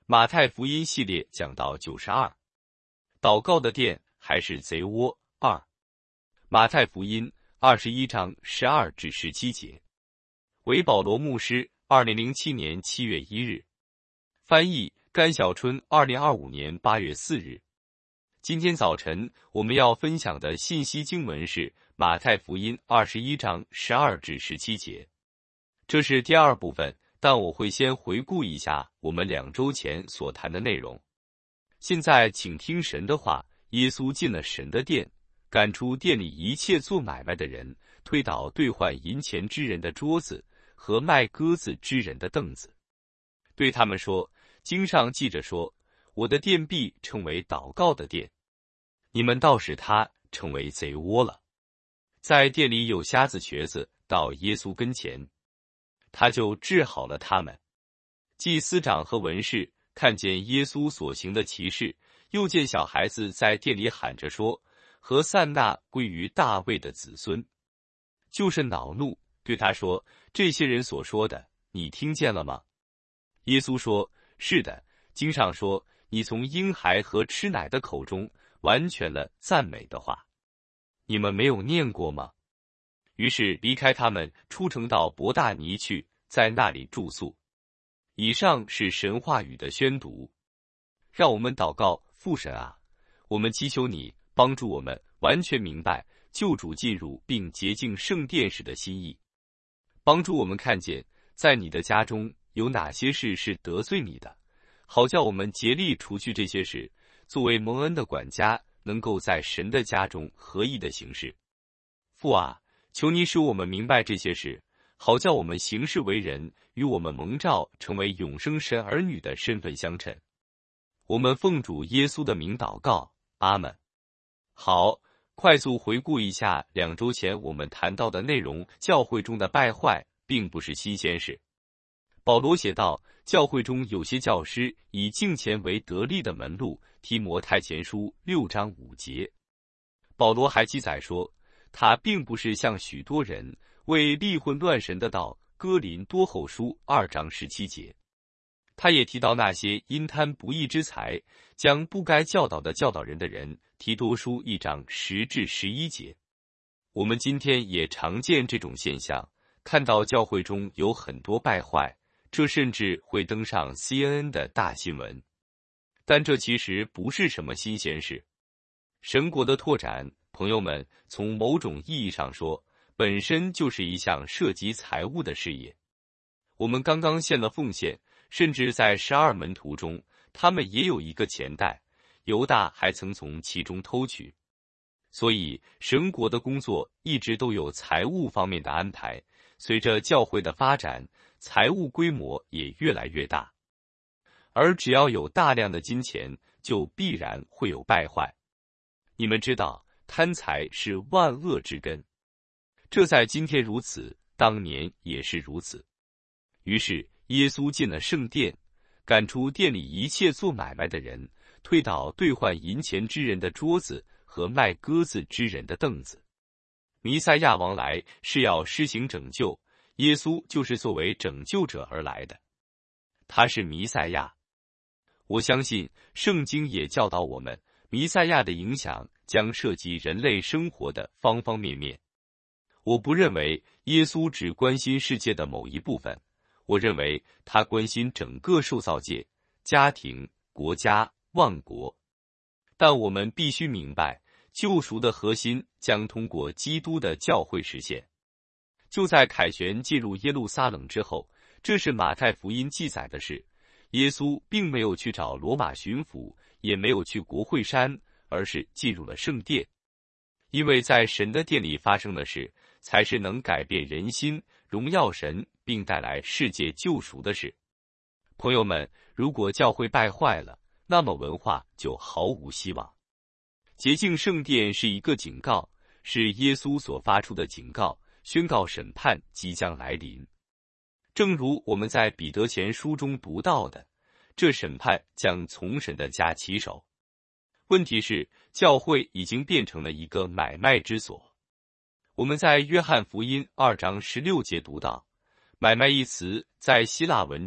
马太福音系列讲到92，祷告的殿还是贼窝2。马太福音21章12至17节。为保罗牧师，2007年7月1日。翻译甘小春，2025年8月4日。今天早晨我们要分享的信息经文是马太福音21章12至17节。这是第二部分，但我会先回顾一下我们2周前所谈的内容。现在请听神的话。耶稣进了神的殿，赶出店里一切做买卖的人，推倒兑换银钱之人的桌子和卖鸽子之人的凳子，对他们说，经上记着说，我的殿必成为祷告的殿，你们倒使它成为贼窝了。在店里有瞎子瘸子到耶稣跟前，他就治好了他们。祭司长和文士看见耶稣所行的奇事，又见小孩子在店里喊着说，和散那归于大卫的子孙，就是恼怒，对他说，这些人所说的，你听见了吗？耶稣说，是的，经上说，你从婴孩和吃奶的口中完全了赞美的话，你们没有念过吗？于是离开他们，出城到伯大尼去，在那里住宿。以上是神话语的宣读。让我们祷告，父神啊，我们祈求你帮助我们完全明白救主进入并洁净圣殿时的心意，帮助我们看见在你的家中有哪些事是得罪你的，好叫我们竭力除去这些事，作为蒙恩的管家，能够在神的家中合意的行事。父啊，求你使我们明白这些事，好叫我们行事为人与我们蒙召成为永生神儿女的身份相称。我们奉主耶稣的名祷告，阿们。好，快速回顾一下2周前我们谈到的内容。教会中的败坏并不是新鲜事。保罗写道，教会中有些教师以敬钱为得利的门路，提摩太前书6章5节。保罗还记载说，他并不是像许多人为立混乱神的道，哥林多后书2章17节。他也提到那些因贪不义之财，将不该教导的教导人的人，提多书1章10至11节。我们今天也常见这种现象，看到教会中有很多败坏，这甚至会登上 CNN 的大新闻。但这其实不是什么新鲜事。神国的拓展，朋友们，从某种意义上说，本身就是一项涉及财物的事业。我们刚刚献了奉献，甚至在12门徒中，他们也有一个钱袋，犹大还曾从其中偷取。所以神国的工作一直都有财务方面的安排，随着教会的发展，财务规模也越来越大。而只要有大量的金钱，就必然会有败坏。你们知道，贪财是万恶之根，这在今天如此，当年也是如此。于是耶稣进了圣殿，赶出店里一切做买卖的人，推倒兑换银钱之人的桌子和卖鸽子之人的凳子。弥赛亚王来是要施行拯救，耶稣就是作为拯救者而来的，他是弥赛亚。我相信圣经也教导我们，弥赛亚的影响将涉及人类生活的方方面面。我不认为耶稣只关心世界的某一部分，我认为他关心整个受造界、家庭、国家、万国。但我们必须明白，救赎的核心将通过基督的教会实现。就在凯旋进入耶路撒冷之后，这是马太福音记载的事。耶稣并没有去找罗马巡抚，也没有去国会山，而是进入了圣殿。因为在神的殿里发生的事，才是能改变人心、荣耀神并带来世界救赎的事。朋友们，如果教会败坏了，那么文化就毫无希望。洁净圣殿是一个警告，是耶稣所发出的警告，宣告审判即将来临。正如我们在彼得前书中读到的，这审判将从神的家起手。问题是，教会已经变成了一个买卖之所。我们在约翰福音2章16节读到，买卖一词在希腊文中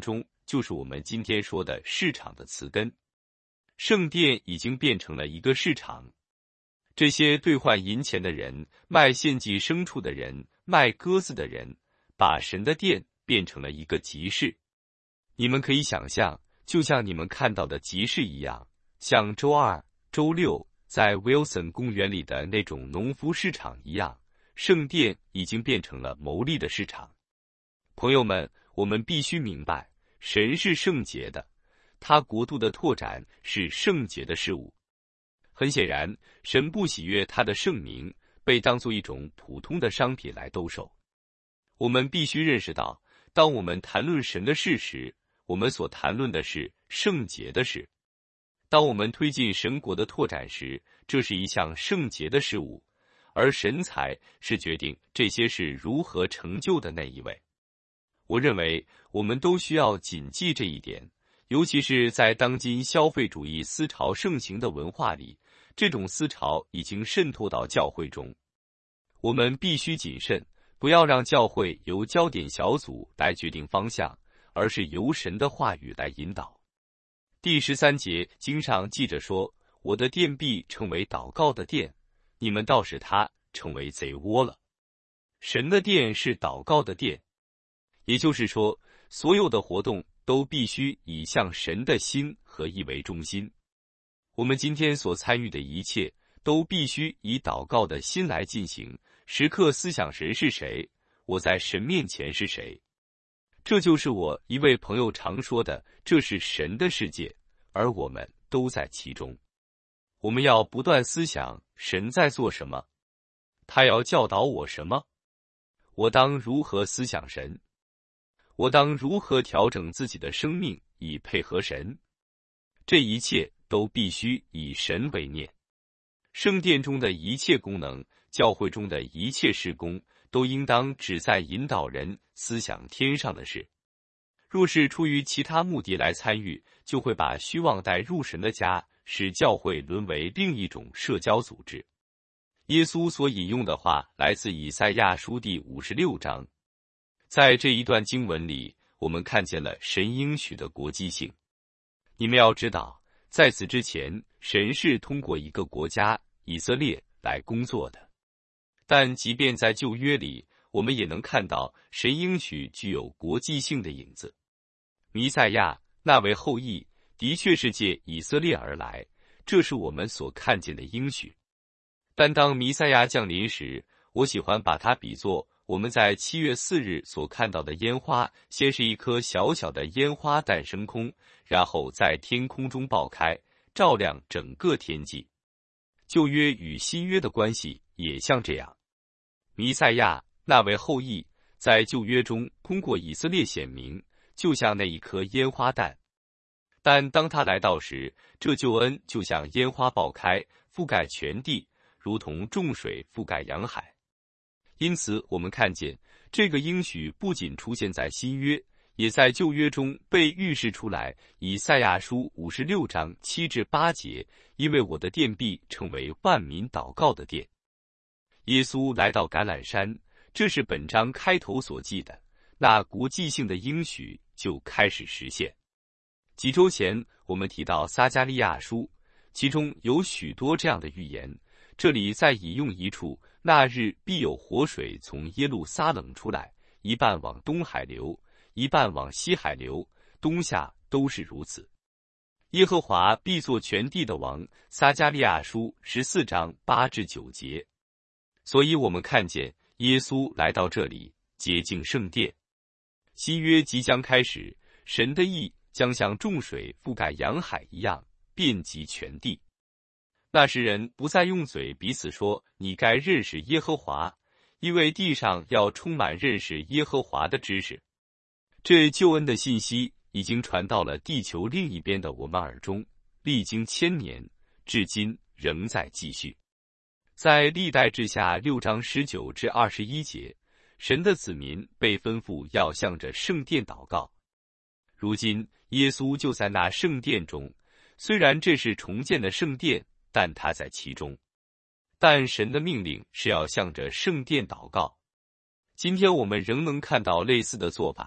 就是我们今天说的市场的词根。圣殿已经变成了一个市场，这些兑换银钱的人、卖献祭牲畜的人、卖鸽子的人，把神的殿变成了一个集市。你们可以想象，就像你们看到的集市一样，像周二、周六在 Wilson 公园里的那种农夫市场一样，圣殿已经变成了牟利的市场。朋友们，我们必须明白，神是圣洁的，他国度的拓展是圣洁的事物。很显然，神不喜悦他的圣名被当作一种普通的商品来兜售。我们必须认识到，当我们谈论神的事时，我们所谈论的是圣洁的事。当我们推进神国的拓展时，这是一项圣洁的事物，而神才是决定这些事如何成就的那一位。我认为我们都需要谨记这一点，尤其是在当今消费主义思潮盛行的文化里，这种思潮已经渗透到教会中。我们必须谨慎，不要让教会由焦点小组来决定方向，而是由神的话语来引导。第13节经上记着说，我的殿必成为祷告的殿，你们倒使它成为贼窝了。神的殿是祷告的殿，也就是说，所有的活动都必须以向神的心合一为中心。我们今天所参与的一切都必须以祷告的心来进行，时刻思想神是谁，我在神面前是谁。这就是我一位朋友常说的，这是神的世界，而我们都在其中。我们要不断思想神在做什么，他要教导我什么，我当如何思想神，我当如何调整自己的生命以配合神。这一切都必须以神为念。圣殿中的一切功能，教会中的一切事工，都应当旨在引导人思想天上的事。若是出于其他目的来参与，就会把虚妄带入神的家，使教会沦为另一种社交组织。耶稣所引用的话来自以赛亚书第56章。在这一段经文里，我们看见了神应许的国际性。你们要知道，在此之前，神是通过一个国家以色列来工作的。但即便在旧约里，我们也能看到神应许具有国际性的影子。弥赛亚那位后裔的确是借以色列而来，这是我们所看见的应许。但当弥赛亚降临时，我喜欢把它比作我们在7月4日所看到的烟花，先是一颗小小的烟花弹升空，然后在天空中爆开，照亮整个天际。旧约与新约的关系也像这样。弥赛亚那位后裔在旧约中通过以色列显明，就像那一颗烟花弹。但当他来到时，这救恩就像烟花爆开，覆盖全地，如同众水覆盖洋海。因此我们看见这个应许不仅出现在新约，也在旧约中被预示出来。以赛亚书56章7至8节，因为我的殿必成为万民祷告的殿。耶稣来到橄榄山，这是本章开头所记的，那国际性的应许就开始实现。几周前我们提到撒迦利亚书，其中有许多这样的预言。这里再引用一处，那日必有活水从耶路撒冷出来，一半往东海流，一半往西海流，冬夏都是如此。耶和华必作全地的王，撒迦利亚书14章8至9节。所以我们看见耶稣来到这里，洁净圣殿。新约即将开始，神的义将像众水覆盖洋海一样，遍及全地。那时人不再用嘴彼此说，你该认识耶和华，因为地上要充满认识耶和华的知识。这救恩的信息已经传到了地球另一边的我们耳中，历经1000年，至今仍在继续。在历代志下6章19至21节，神的子民被吩咐要向着圣殿祷告。如今耶稣就在那圣殿中，虽然这是重建的圣殿，但他在其中。但神的命令是要向着圣殿祷告。今天我们仍能看到类似的做法，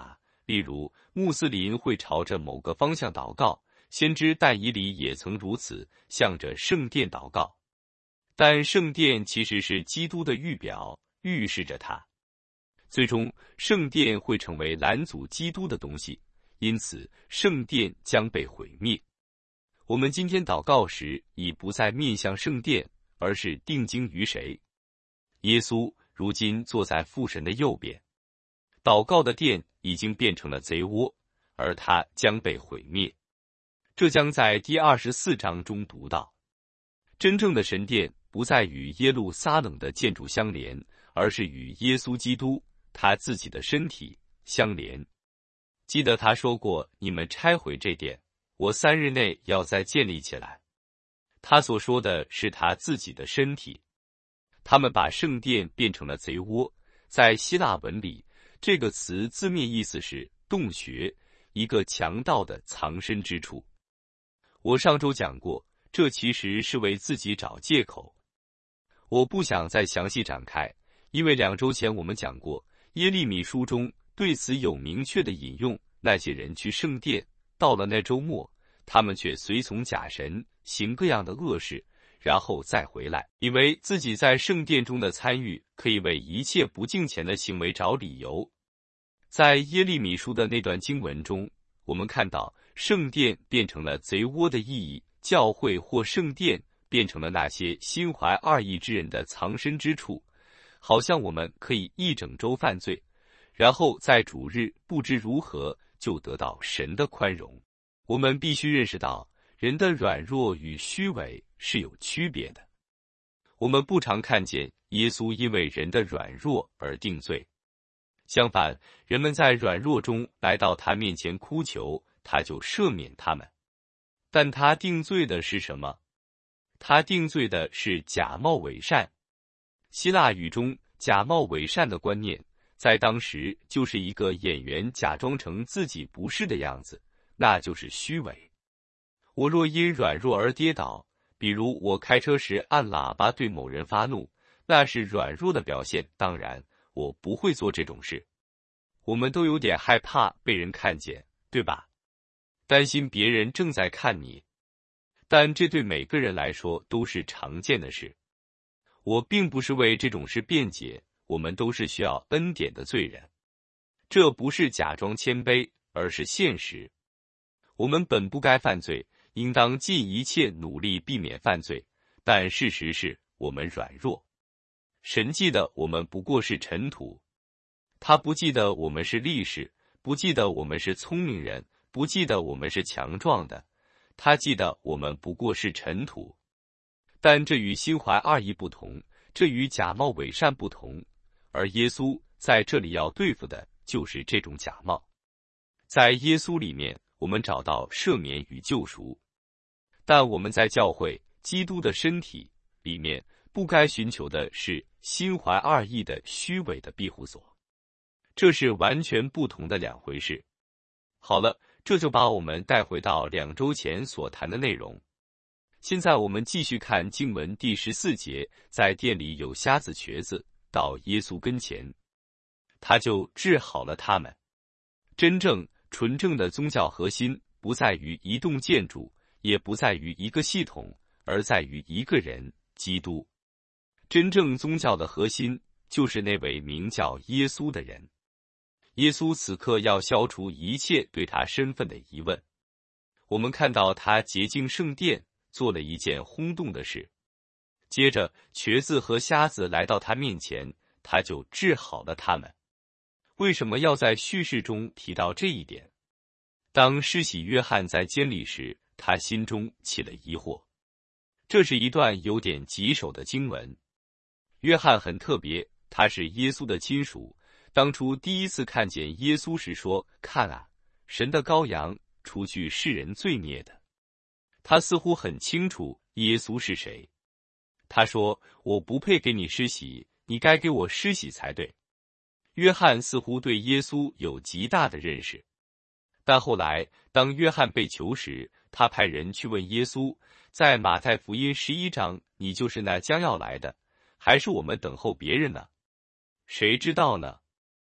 例如，穆斯林会朝着某个方向祷告，先知但以理也曾如此，向着圣殿祷告。但圣殿其实是基督的预表，预示着他。最终，圣殿会成为拦阻基督的东西，因此圣殿将被毁灭。我们今天祷告时，已不再面向圣殿，而是定睛于谁？耶稣如今坐在父神的右边。祷告的殿已经变成了贼窝，而它将被毁灭。这将在第24章中读到。真正的神殿不再与耶路撒冷的建筑相连，而是与耶稣基督他自己的身体相连。记得他说过，你们拆毁这殿，我3日内要再建立起来。他所说的是他自己的身体。他们把圣殿变成了贼窝，在希腊文里，这个词字面意思是洞穴，一个强盗的藏身之处。我上周讲过，这其实是为自己找借口。我不想再详细展开，因为2周前我们讲过，耶利米书中对此有明确的引用。那些人去圣殿，到了那周末，他们却随从假神，行各样的恶事，然后再回来，以为自己在圣殿中的参与可以为一切不敬虔的行为找理由。在耶利米书的那段经文中，我们看到圣殿变成了贼窝的意义，教会或圣殿变成了那些心怀二意之人的藏身之处，好像我们可以一整周犯罪，然后在主日不知如何就得到神的宽容。我们必须认识到，人的软弱与虚伪是有区别的。我们不常看见耶稣因为人的软弱而定罪，相反，人们在软弱中来到他面前哭求，他就赦免他们。但他定罪的是什么？他定罪的是假冒伪善。希腊语中假冒伪善的观念，在当时就是一个演员假装成自己不是的样子，那就是虚伪。我若因软弱而跌倒，比如我开车时按喇叭对某人发怒，那是软弱的表现。当然，我不会做这种事。我们都有点害怕被人看见，对吧？担心别人正在看你。但这对每个人来说都是常见的事。我并不是为这种事辩解，我们都是需要恩典的罪人。这不是假装谦卑，而是现实。我们本不该犯罪，应当尽一切努力避免犯罪，但事实是我们软弱。神记得我们不过是尘土，他不记得我们是力士，不记得我们是聪明人，不记得我们是强壮的，他记得我们不过是尘土。但这与心怀二意不同，这与假冒伪善不同，而耶稣在这里要对付的就是这种假冒。在耶稣里面，我们找到赦免与救赎，但我们在教会基督的身体里面，不该寻求的是心怀二意的虚伪的庇护所，这是完全不同的两回事。好了，这就把我们带回到2周前所谈的内容。现在我们继续看经文第14节，在店里有瞎子瘸子到耶稣跟前，他就治好了他们。真正纯正的宗教核心不在于一栋建筑，也不在于一个系统，而在于一个人，基督。真正宗教的核心就是那位名叫耶稣的人。耶稣此刻要消除一切对他身份的疑问。我们看到他洁净圣殿，做了一件轰动的事。接着，瘸子和瞎子来到他面前，他就治好了他们。为什么要在叙事中提到这一点？当施洗约翰在监里时，他心中起了疑惑。这是一段有点棘手的经文。约翰很特别，他是耶稣的亲属。当初第一次看见耶稣时说：“看啊，神的羔羊，除去世人罪孽的。”他似乎很清楚耶稣是谁。他说：“我不配给你施洗，你该给我施洗才对。”约翰似乎对耶稣有极大的认识。但后来，当约翰被囚时，他派人去问耶稣，在马太福音11章，你就是那将要来的，还是我们等候别人呢？谁知道呢？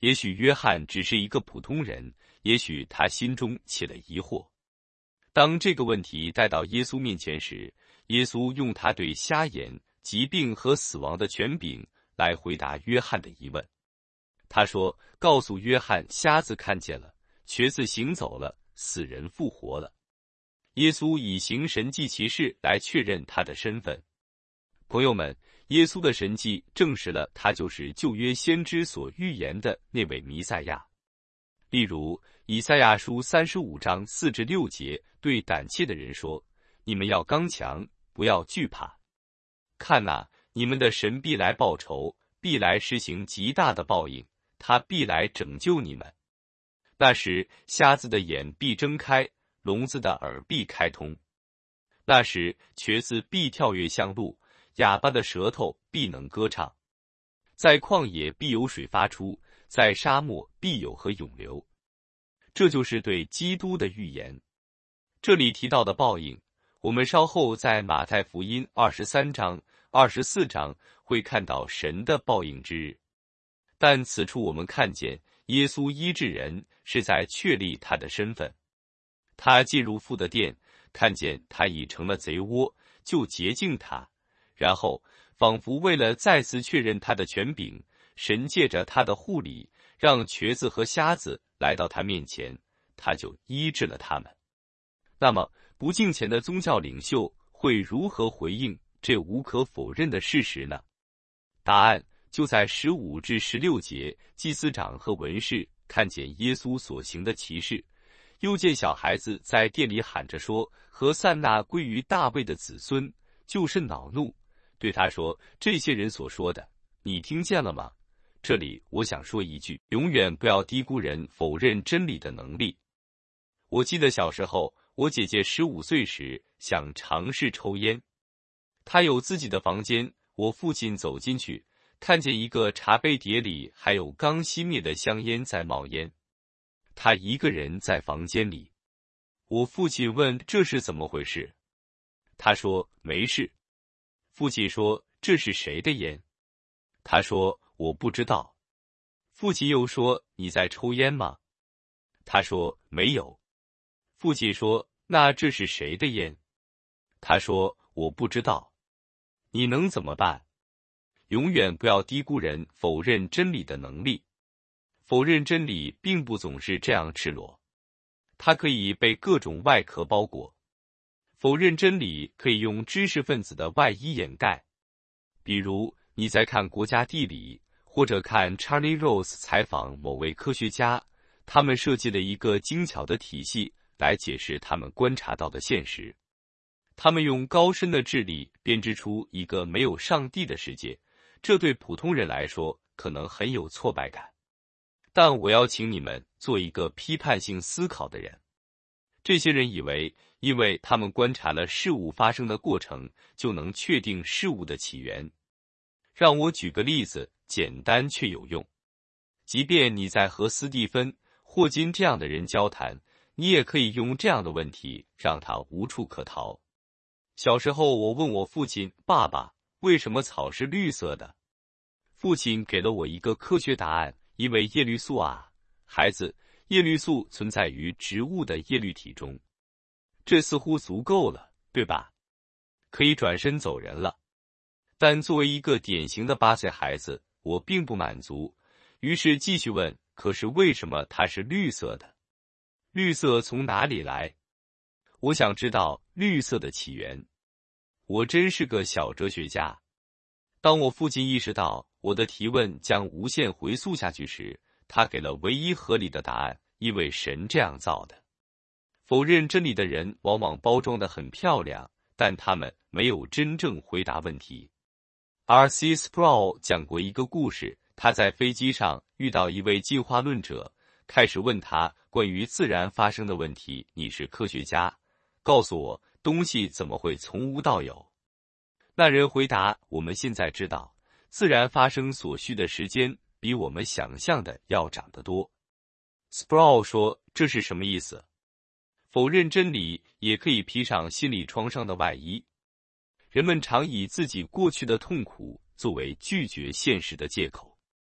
也许约翰只是一个普通人，也许他心中起了疑惑。当这个问题带到耶稣面前时，耶稣用他对瞎眼、疾病和死亡的权柄来回答约翰的疑问。他说：“告诉约翰，瞎子看见了，瘸子行走了，死人复活了。”耶稣以行神迹奇事来确认他的身份。朋友们，耶稣的神迹证实了他就是旧约先知所预言的那位弥赛亚。例如，以赛亚书35章4至6节对胆怯的人说：“你们要刚强，不要惧怕。看哪，你们的神必来报仇，必来施行极大的报应，他必来拯救你们。那时，瞎子的眼必睁开，聋子的耳必开通。那时，瘸子必跳跃向路，哑巴的舌头必能歌唱。在旷野必有水发出，在沙漠必有河涌流。”这就是对基督的预言。这里提到的报应，我们稍后在马太福音23章、24章会看到神的报应之日。但此处我们看见耶稣医治人是在确立他的身份。他进入父的殿，看见他已成了贼窝，就洁净他，然后仿佛为了再次确认他的权柄，神借着他的护理，让瘸子和瞎子来到他面前，他就医治了他们。那么，不敬虔的宗教领袖会如何回应这无可否认的事实呢？答案就在15至16节，祭司长和文士看见耶稣所行的奇事，又见小孩子在殿里喊着说：“和散那归于大卫的子孙”，就是恼怒，对他说：“这些人所说的，你听见了吗？”这里我想说一句，永远不要低估人否认真理的能力。我记得小时候，我姐姐15岁时想尝试抽烟，她有自己的房间，我父亲走进去，看见一个茶杯碟里还有刚熄灭的香烟在冒烟，她一个人在房间里。我父亲问这是怎么回事，他说没事。父亲说这是谁的烟？他说我不知道。父亲又说你在抽烟吗？他说没有。父亲说那这是谁的烟？他说我不知道。你能怎么办？永远不要低估人否认真理的能力。否认真理并不总是这样赤裸，它可以被各种外壳包裹。否认真理可以用知识分子的外衣掩盖，比如你在看国家地理，或者看 Charlie Rose 采访某位科学家，他们设计了一个精巧的体系来解释他们观察到的现实。他们用高深的智力编织出一个没有上帝的世界，这对普通人来说可能很有挫败感。但我要请你们做一个批判性思考的人。这些人以为，因为他们观察了事物发生的过程，就能确定事物的起源。让我举个例子，简单却有用。即便你在和斯蒂芬·霍金这样的人交谈，你也可以用这样的问题让他无处可逃。小时候，我问我父亲：“爸爸，为什么草是绿色的？”父亲给了我一个科学答案：因为叶绿素啊，孩子，叶绿素存在于植物的叶绿体中。这似乎足够了，对吧？可以转身走人了。但作为一个典型的8岁孩子，我并不满足，于是继续问：可是为什么它是绿色的？绿色从哪里来？我想知道绿色的起源。我真是个小哲学家。当我父亲意识到我的提问将无限回溯下去时，他给了唯一合理的答案：因为神这样造的。否认真理的人往往包装得很漂亮，但他们没有真正回答问题。R.C. Sproul 讲过一个故事，他在飞机上遇到一位进化论者，开始问他关于自然发生的问题：你是科学家，告诉我东西怎么会从无到有？那人回答：我们现在知道，自然发生所需的时间比我们想象的要长得多。Sproul 说，这是什么意思？否认真理也可以披上心理创伤的外衣。人们常以自己过去的痛苦作为拒绝现实的借口。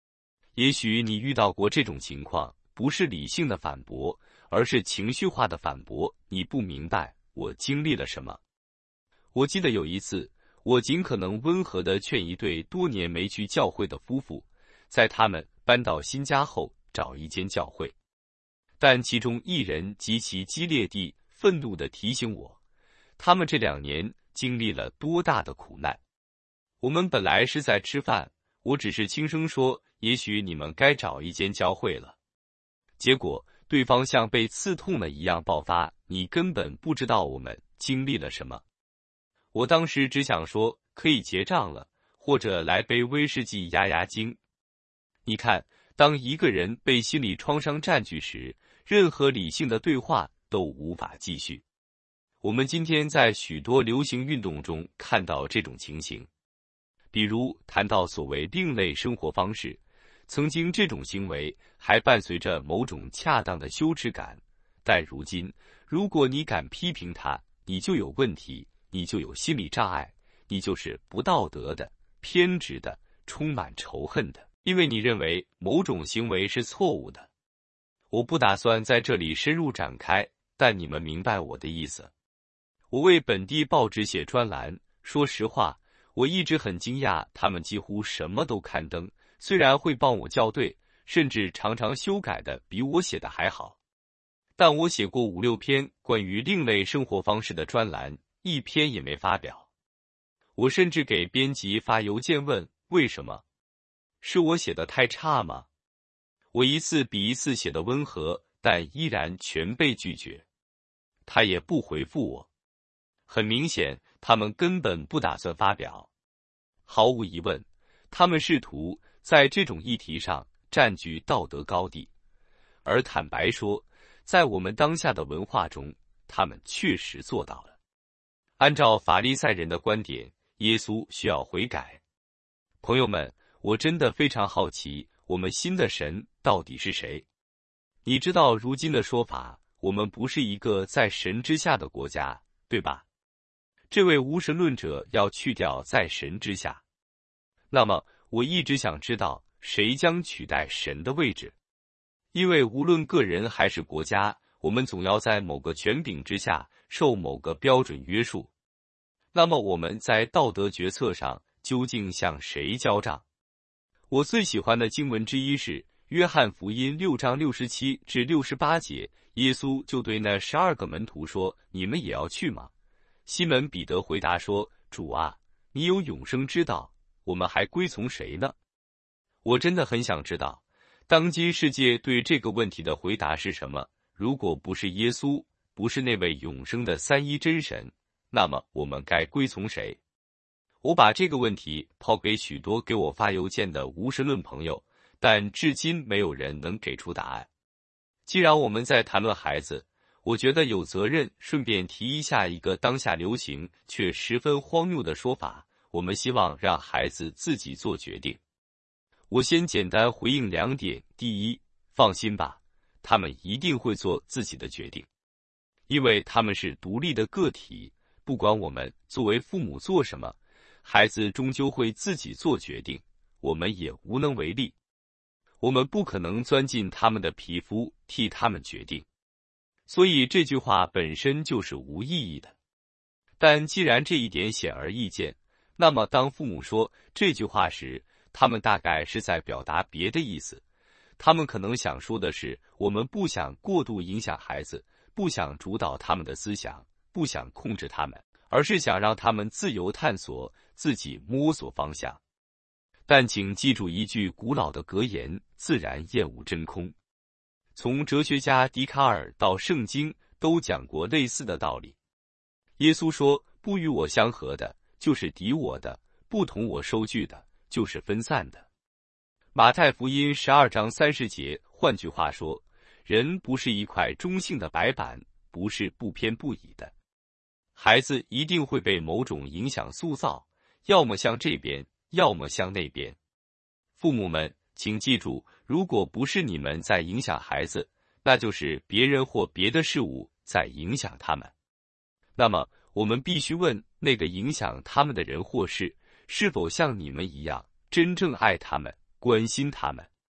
也许你遇到过这种情况，不是理性的反驳，而是情绪化的反驳。你不明白我经历了什么。我记得有一次，我尽可能温和地劝一对多年没去教会的夫妇，在他们搬到新家后找一间教会。但其中一人极其激烈地、愤怒地提醒我，他们这2年经历了多大的苦难。我们本来是在吃饭，我只是轻声说，也许你们该找一间教会了。结果对方像被刺痛了一样爆发，你根本不知道我们经历了什么。我当时只想说，可以结账了，或者来杯威士忌压压惊。你看，当一个人被心理创伤占据时，任何理性的对话都无法继续。我们今天在许多流行运动中看到这种情形，比如谈到所谓另类生活方式，曾经这种行为还伴随着某种恰当的羞耻感，但如今，如果你敢批评它，你就有问题，你就有心理障碍，你就是不道德的、偏执的、充满仇恨的，因为你认为某种行为是错误的。我不打算在这里深入展开，但你们明白我的意思。我为本地报纸写专栏，说实话，我一直很惊讶，他们几乎什么都刊登，虽然会帮我校对，甚至常常修改的比我写的还好。但我写过5、6篇关于另类生活方式的专栏，一篇也没发表。我甚至给编辑发邮件问，为什么？是我写的太差吗？我一次比一次写的温和，但依然全被拒绝。他也不回复我。很明显，他们根本不打算发表。毫无疑问，他们试图在这种议题上占据道德高地。而坦白说，在我们当下的文化中，他们确实做到了。按照法利赛人的观点，耶稣需要悔改。朋友们，我真的非常好奇，我们新的神到底是谁？你知道如今的说法，我们不是一个在神之下的国家，对吧？这位无神论者要去掉在神之下。那么，我一直想知道，谁将取代神的位置？因为无论个人还是国家，我们总要在某个权柄之下，受某个标准约束。那么我们在道德决策上究竟向谁交账？我最喜欢的经文之一是约翰福音6章67至68节，耶稣就对那12个门徒说：“你们也要去吗？”西门彼得回答说：“主啊，你有永生之道，我们还归从谁呢？”我真的很想知道，当今世界对这个问题的回答是什么？如果不是耶稣，不是那位永生的三一真神，那么我们该归从谁？我把这个问题抛给许多给我发邮件的无神论朋友，但至今没有人能给出答案。既然我们在谈论孩子，我觉得有责任顺便提一下一个当下流行却十分荒谬的说法，我们希望让孩子自己做决定。我先简单回应2点。第一，放心吧，他们一定会做自己的决定，因为他们是独立的个体，不管我们作为父母做什么，孩子终究会自己做决定，我们也无能为力。我们不可能钻进他们的皮肤替他们决定。所以这句话本身就是无意义的。但既然这一点显而易见，那么当父母说这句话时，他们大概是在表达别的意思。他们可能想说的是，我们不想过度影响孩子，不想主导他们的思想，不想控制他们，而是想让他们自由探索，自己摸索方向。但请记住一句古老的格言：自然厌恶真空。从哲学家笛卡尔到圣经都讲过类似的道理。耶稣说，不与我相合的，就是敌我的；不同我收据的，就是分散的。马太福音12章30节，换句话说，人不是一块中性的白板，不是不偏不倚的。孩子一定会被某种影响塑造，要么向这边，要么向那边。父母们，请记住，如果不是你们在影响孩子，那就是别人或别的事物在影响他们。那么，我们必须问那个影响他们的人或事，是否像你们一样真正爱他们、关心他们。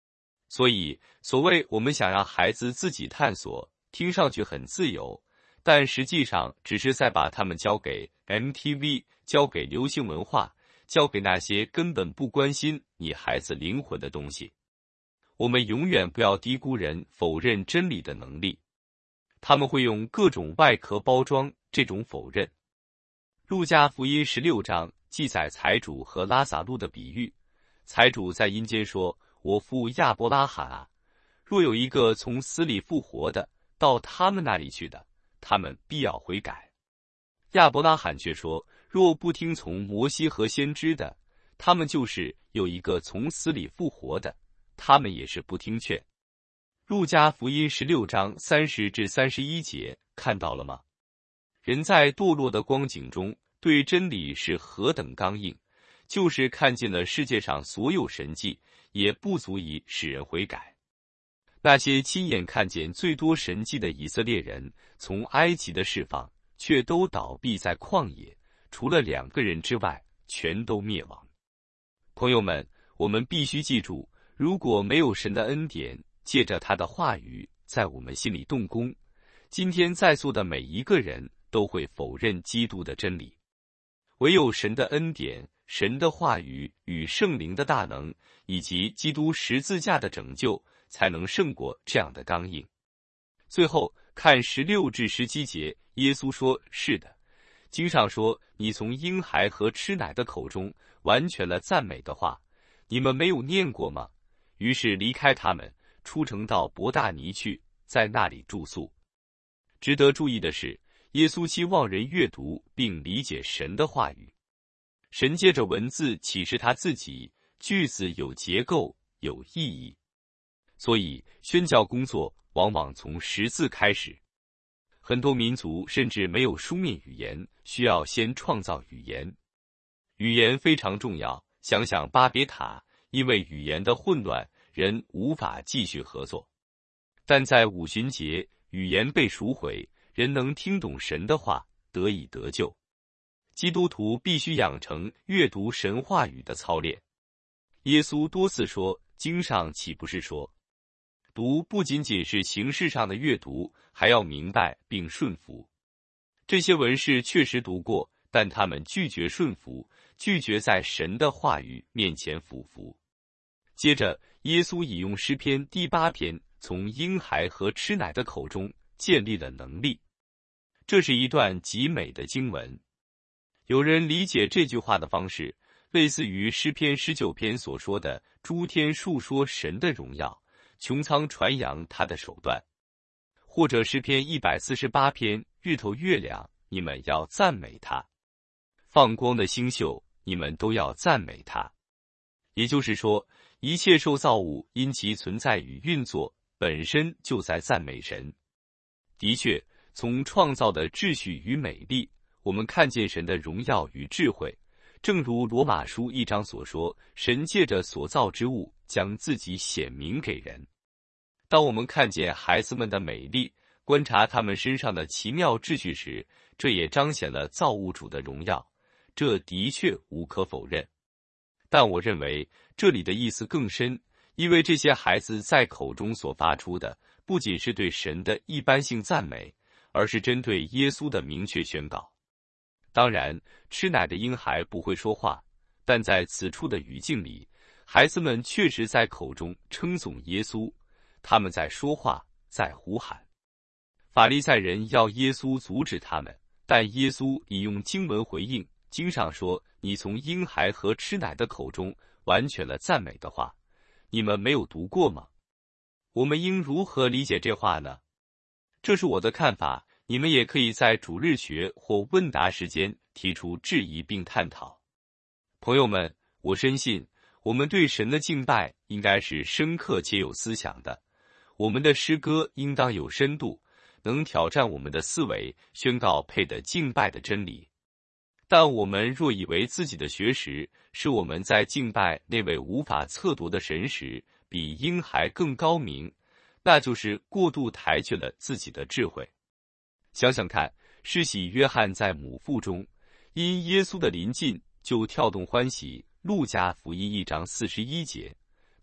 所以，所谓我们想让孩子自己探索，听上去很自由，但实际上只是在把他们交给 MTV， 交给流行文化，交给那些根本不关心你孩子灵魂的东西。我们永远不要低估人否认真理的能力，他们会用各种外壳包装这种否认。路加福音16章记载财主和拉撒路的比喻，财主在阴间说：“我父亚伯拉罕啊，若有一个从死里复活的到他们那里去的，他们必要悔改。”亚伯拉罕却说：“若不听从摩西和先知的，他们就是有一个从死里复活的，他们也是不听劝。”路加福音16章30至31节，看到了吗？人在堕落的光景中，对真理是何等刚硬，就是看见了世界上所有神迹，也不足以使人悔改。那些亲眼看见最多神迹的以色列人，从埃及的释放，却都倒闭在旷野，除了2个人之外，全都灭亡。朋友们，我们必须记住，如果没有神的恩典，借着他的话语在我们心里动工，今天在座的每一个人都会否认基督的真理。唯有神的恩典、神的话语与圣灵的大能，以及基督十字架的拯救，才能胜过这样的刚硬。最后看16至17节，耶稣说：“是的，经上说，你从婴孩和吃奶的口中完全了赞美的话，你们没有念过吗？”于是离开他们，出城到伯大尼去，在那里住宿。值得注意的是，耶稣期望人阅读并理解神的话语。神借着文字启示他自己，句子有结构，有意义。所以宣教工作往往从识字开始。很多民族甚至没有书面语言，需要先创造语言。语言非常重要，想想巴别塔，因为语言的混乱，人无法继续合作。但在五旬节，语言被赎回，人能听懂神的话，得以得救。基督徒必须养成阅读神话语的操练。耶稣多次说，经上岂不是说，读不仅仅是形式上的阅读，还要明白并顺服。这些文士确实读过，但他们拒绝顺服，拒绝在神的话语面前俯伏。接着，耶稣引用诗篇第8篇，从婴孩和吃奶的口中建立了能力。这是一段极美的经文。有人理解这句话的方式，类似于诗篇19篇所说的：“诸天述说神的荣耀，穹苍传扬他的手段。”或者诗篇148篇：“日头月亮，你们要赞美他；放光的星宿，你们都要赞美他。”也就是说，一切受造物因其存在与运作本身就在赞美神。的确，从创造的秩序与美丽，我们看见神的荣耀与智慧。正如罗马书1章所说，神借着所造之物将自己显明给人。当我们看见孩子们的美丽，观察他们身上的奇妙秩序时，这也彰显了造物主的荣耀，这的确无可否认。但我认为这里的意思更深，因为这些孩子在口中所发出的，不仅是对神的一般性赞美，而是针对耶稣的明确宣告。当然，吃奶的婴孩不会说话，但在此处的语境里，孩子们确实在口中称颂耶稣，他们在说话，在呼喊。法利赛人要耶稣阻止他们，但耶稣引用经文回应，经上说：“你从婴孩和吃奶的口中完全了赞美的话。”你们没有读过吗？我们应如何理解这话呢？这是我的看法，你们也可以在主日学或问答时间提出质疑并探讨。朋友们，我深信我们对神的敬拜应该是深刻且有思想的，我们的诗歌应当有深度，能挑战我们的思维，宣告配得敬拜的真理。但我们若以为自己的学识是我们在敬拜那位无法测度的神时比婴孩更高明，那就是过度抬举了自己的智慧。想想看，施洗约翰在母腹中，因耶稣的临近就跳动欢喜，路加福音1章41节，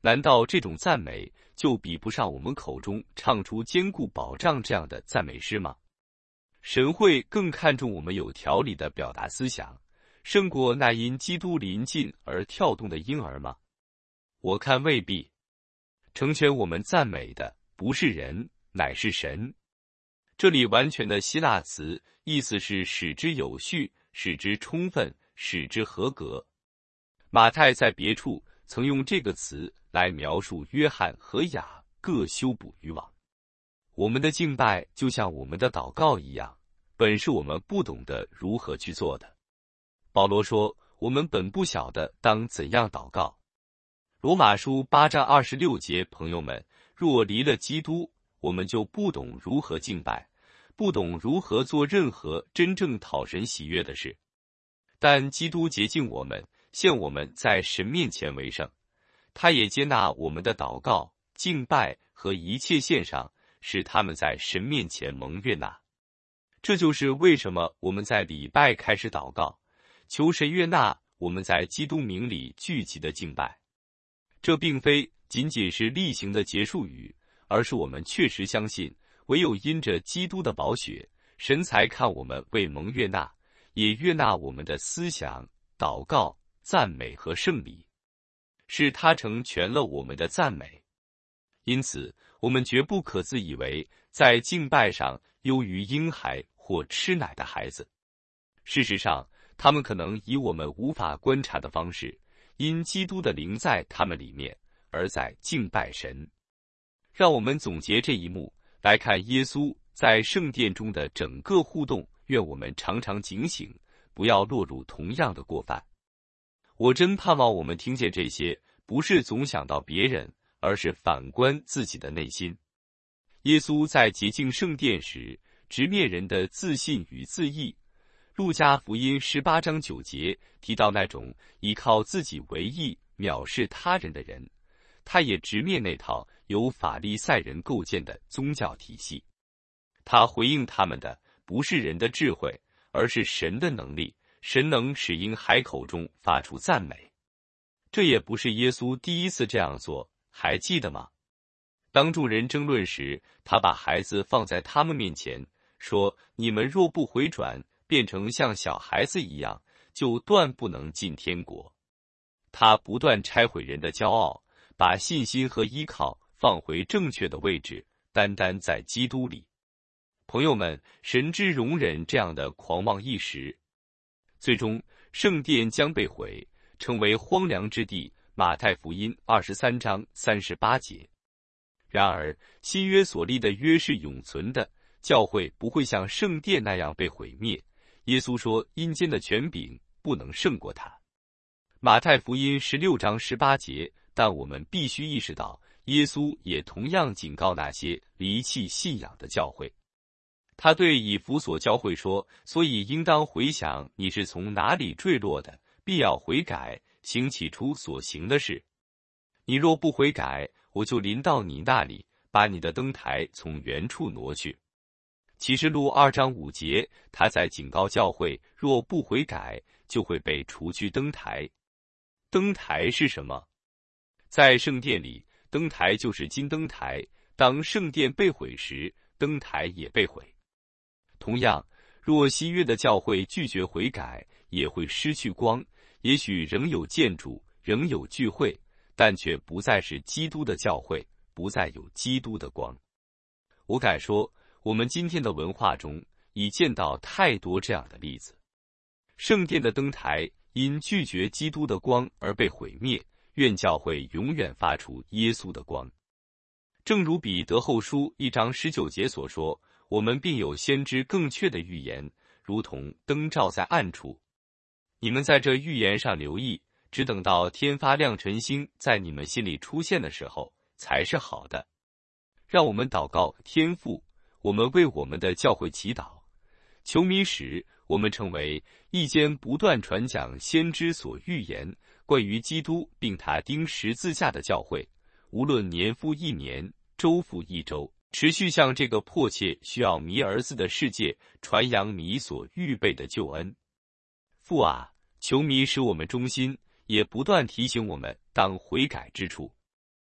难道这种赞美就比不上我们口中唱出坚固保障这样的赞美诗吗？神会更看重我们有条理的表达思想，胜过那因基督临近而跳动的婴儿吗？我看未必。成全我们赞美的不是人，乃是神。这里完全的希腊词意思是使之有序，使之充分，使之合格。马太在别处曾用这个词来描述约翰和雅各修补渔网。我们的敬拜就像我们的祷告一样，本是我们不懂得如何去做的。保罗说，我们本不晓得当怎样祷告。罗马书8章26节，朋友们，若离了基督，我们就不懂如何敬拜，不懂如何做任何真正讨神喜悦的事。但基督洁净我们，献我们在神面前为圣，他也接纳我们的祷告、敬拜和一切献上，使他们在神面前蒙悦纳。这就是为什么我们在礼拜开始祷告，求神悦纳我们在基督名里聚集的敬拜。这并非仅仅是例行的结束语，而是我们确实相信，唯有因着基督的宝血，神才看我们为蒙悦纳，也悦纳我们的思想、祷告、赞美和圣礼，是他成全了我们的赞美。因此，我们绝不可自以为在敬拜上优于婴孩或吃奶的孩子。事实上，他们可能以我们无法观察的方式，因基督的灵在他们里面，而在敬拜神。让我们总结这一幕，来看耶稣在圣殿中的整个互动。愿我们常常警醒，不要落入同样的过犯。我真盼望我们听见这些，不是总想到别人，而是反观自己的内心。耶稣在洁净圣殿时，直面人的自信与自义。路加福音18章9节提到那种依靠自己为义、藐视他人的人，他也直面那套由法利赛人构建的宗教体系。他回应他们的不是人的智慧，而是神的能力。神能使婴孩口中发出赞美。这也不是耶稣第一次这样做，还记得吗？当众人争论时，他把孩子放在他们面前，说：你们若不回转，变成像小孩子一样，就断不能进天国。他不断拆毁人的骄傲，把信心和依靠放回正确的位置，单单在基督里。朋友们，神之容忍这样的狂妄一时。最终，圣殿将被毁，成为荒凉之地。马太福音23章38节。然而，新约所立的约是永存的，教会不会像圣殿那样被毁灭。耶稣说，阴间的权柄不能胜过他。马太福音16章18节。但我们必须意识到，耶稣也同样警告那些离弃信仰的教会。他对以弗所教会说，所以应当回想你是从哪里坠落的，必要悔改，行起初所行的事。你若不悔改，我就临到你那里，把你的灯台从原处挪去。启示录2章5节，他在警告教会，若不悔改，就会被除去灯台。灯台是什么？在圣殿里，灯台就是金灯台，当圣殿被毁时，灯台也被毁。同样，若新约的教会拒绝悔改，也会失去光，也许仍有建筑，仍有聚会，但却不再是基督的教会，不再有基督的光。我敢说，我们今天的文化中已见到太多这样的例子。圣殿的灯台因拒绝基督的光而被毁灭，愿教会永远发出耶稣的光。正如彼得后书1章19节所说，我们并有先知更确的预言，如同灯照在暗处。你们在这预言上留意，只等到天发亮晨星在你们心里出现的时候，才是好的。让我们祷告天父，我们为我们的教会祈祷，求你使我们成为一间不断传讲先知所预言关于基督并他钉十字架的教会，无论年复一年，周复一周，持续向这个迫切需要迷儿子的世界传扬你所预备的救恩。父啊，求你使我们忠心，也不断提醒我们当悔改之处。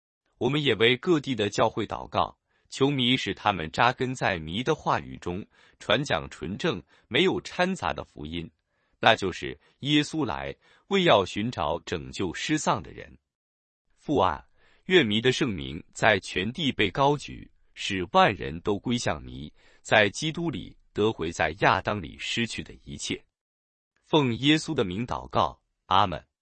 我们也为各地的教会祷告，求弥使他们扎根在弥的话语中，传讲纯正、没有掺杂的福音，那就是耶稣来，为要寻找拯救失丧的人。父啊，愿弥的圣名在全地被高举，使万人都归向弥，在基督里得回在亚当里失去的一切。奉耶稣的名祷告，阿们。